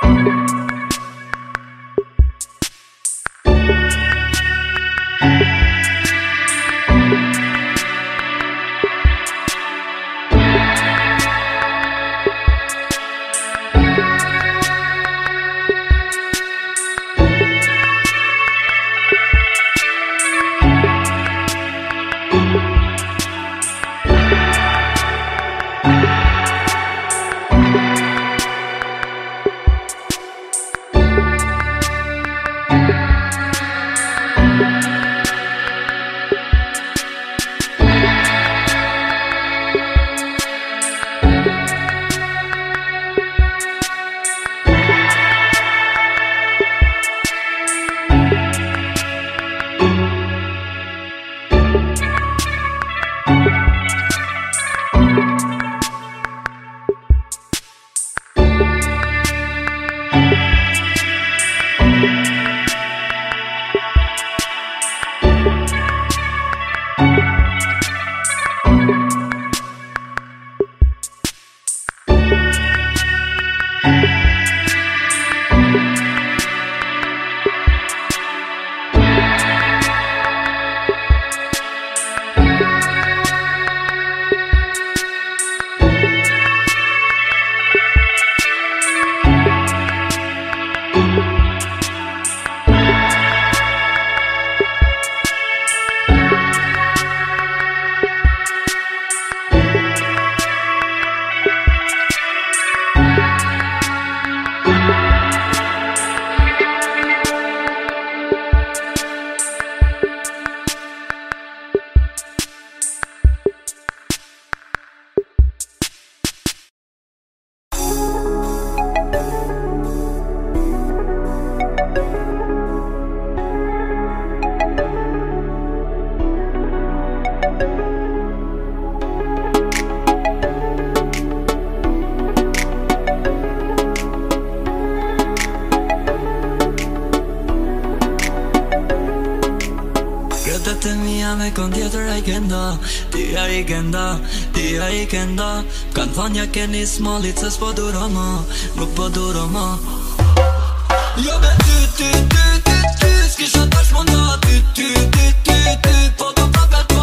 me kon tjetër a i kenda, ti a i kenda, ti a i kenda. Kanë thonja keni smallit se s'po duro ma, nuk po duro ma. Jo me ty, s'kisha tash munda, ty, po do prapet pa.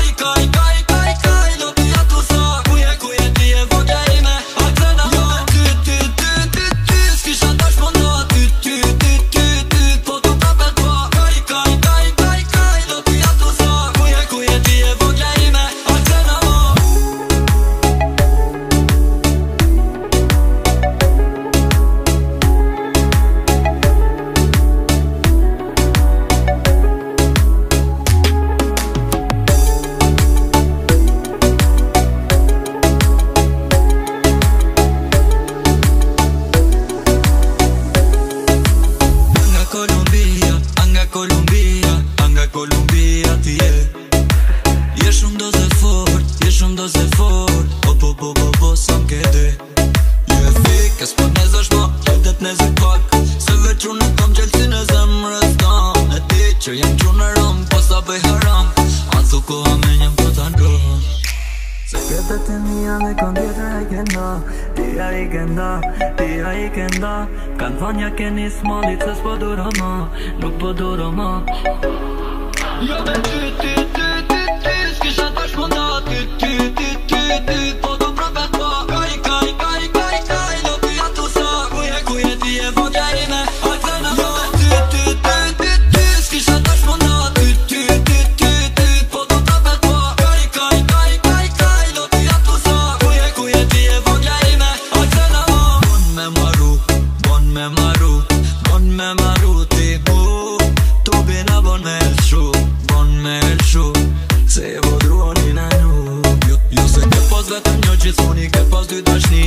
Kaj, do t'ja tu sa, kuje ti e vogja ime, aktena ma. Jo me ty, s'kisha tash munda, ty, po do prapet pa. Kaj, do t'ja tu sa, kuje ti e vogja ime, aktena ma. Colombia ti je. Je shumë doze fort, po, sa m'kede. Je fik, e s'po nezesh ma, qëtet nezik pak. Se veç unë kam gjelësin e zemrës tan. E ti që jem qunë ram, po sa bëj haram. Azu koha me njem po t'ankon. Sekretet e mija me kon tjetër a i kenda, ti a i kenda. Kanë thonja keni smallit se s'po duro ma, nuk po duro ma. Jo me ty, s'kisha tash munda, ty, po do prapet pa. Kaj, do t'ja tu sa, kuje ti e vogja ime, aktena ma. Jo me ty, s'kisha tash munda, ty, po do prapet pa. Kaj, do t'ja tu sa, kuje ti e vogja ime, aktena ma. Bon me maru ti bu, tu bina bon me lëshu. Se e vodruoni në nuk. Jo se ke pas vetëm një gjithmoni, ke pas dy dashni.